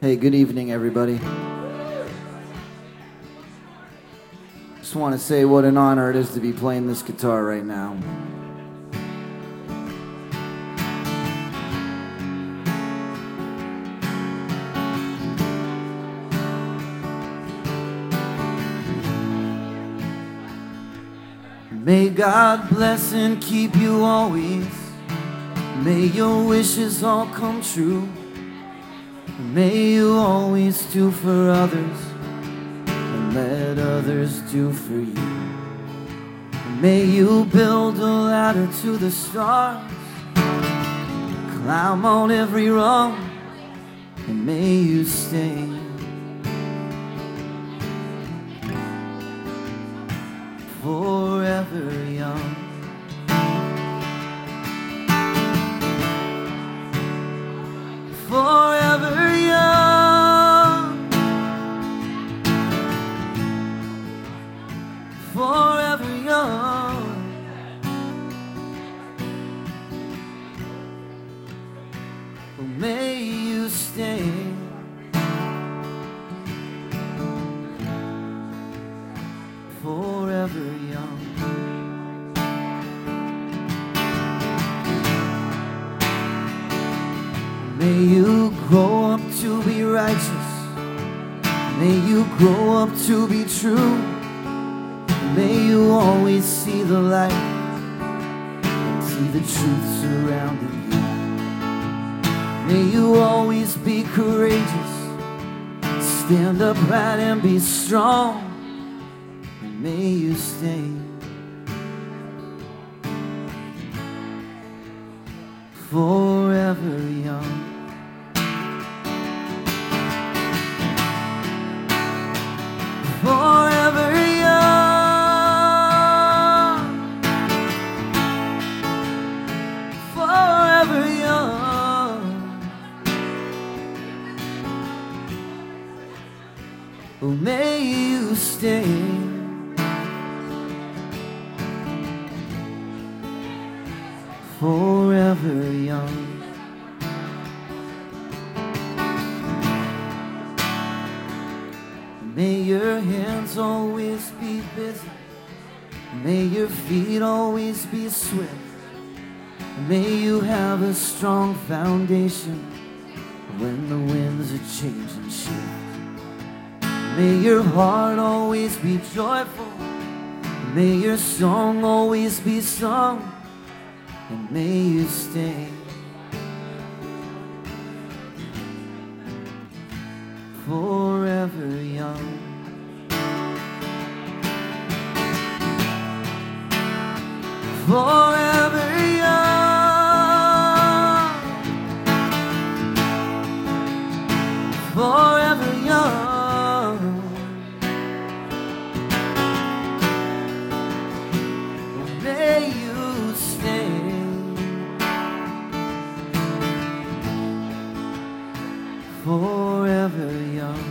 Hey, good evening, everybody. Just want to say what an honor it is to be playing this guitar right now. May God bless and keep you always. May your wishes all come true. May you always do for others and let others do for you. May you build a ladder to the stars, climb on every rung, and may you stay forever young. Forever young. Forever young. Oh, may you stay forever young. May you grow up to be righteous. May you grow up to be true. May you always see the light and see the truth surrounding you. May you always be courageous, stand upright and be strong. And may you stay forever young. Forever young. Forever young. Oh, may you stay forever young. May your hands always be busy. May your feet always be swift. May you have a strong foundation when the winds are changing shift. May your heart always be joyful. May your song always be sung. And may you stay forever young. Forever young. Forever young. May you stay forever young.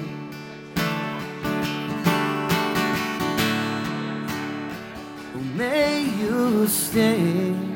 May you stay